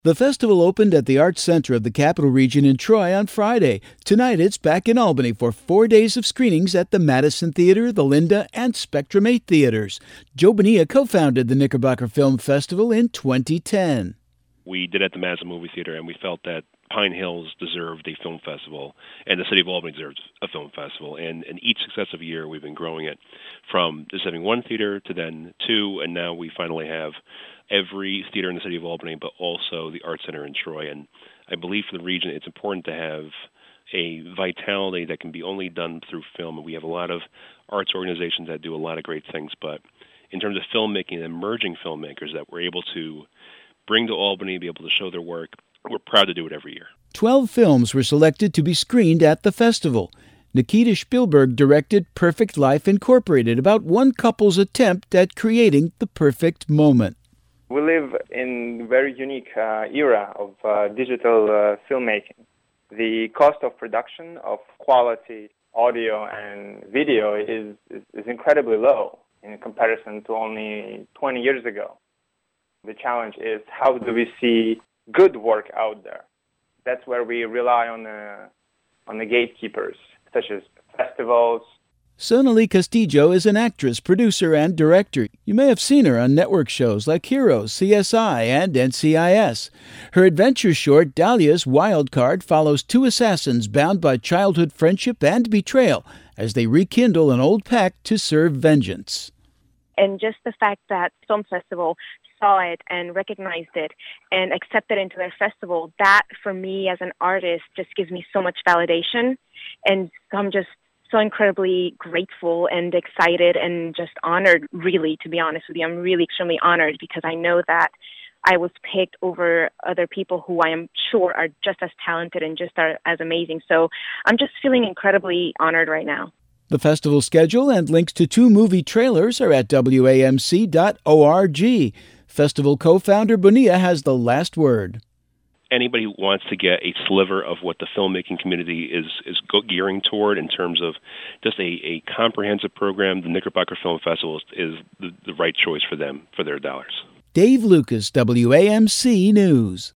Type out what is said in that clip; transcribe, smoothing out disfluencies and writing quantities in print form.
The festival opened at the Arts Center of the Capital Region in Troy on Friday. Tonight it's back in Albany for 4 days of screenings at the Madison Theater, the Linda, and Spectrum 8 theaters. Joe Bonilla co-founded the Knickerbocker Film Festival in 2010. We did it at the Madison Movie Theater, and we felt that Pine Hills deserved a film festival, and the city of Albany deserves a film festival. And in each successive year, we've been growing it from just having one theater to then two, and now we finally have every theater in the city of Albany, but also the Arts Center in Troy. And I believe for the region, it's important to have a vitality that can be only done through film. And we have a lot of arts organizations that do a lot of great things, but in terms of filmmaking and emerging filmmakers that we're able to bring to Albany, be able to show their work, we're proud to do it every year. 12 films were selected to be screened at the festival. Nikita Spielberg directed Perfect Life Incorporated, about one couple's attempt at creating the perfect moment. We live in a very unique era of digital filmmaking. The cost of production of quality audio and video is incredibly low in comparison to only 20 years ago. The challenge is, how do we see good work out there? That's where we rely on the gatekeepers, such as festivals. Sonali Castillo is an actress, producer, and director. You may have seen her on network shows like Heroes, CSI, and NCIS. Her adventure short, Dahlia's Wild Card, follows two assassins bound by childhood friendship and betrayal as they rekindle an old pact to serve vengeance. And just the fact that Film Festival saw it and recognized it and accepted it into their festival, that for me as an artist just gives me so much validation. And I'm just so incredibly grateful and excited and just honored, really, to be honest with you. I'm really extremely honored because I know that I was picked over other people who I am sure are just as talented and just are as amazing. So I'm just feeling incredibly honored right now. The festival schedule and links to 2 movie trailers are at WAMC.org. Festival co-founder Bonilla has the last word. Anybody who wants to get a sliver of what the filmmaking community is gearing toward in terms of just a comprehensive program, the Knickerbocker Film Festival is the right choice for them, for their dollars. Dave Lucas, WAMC News.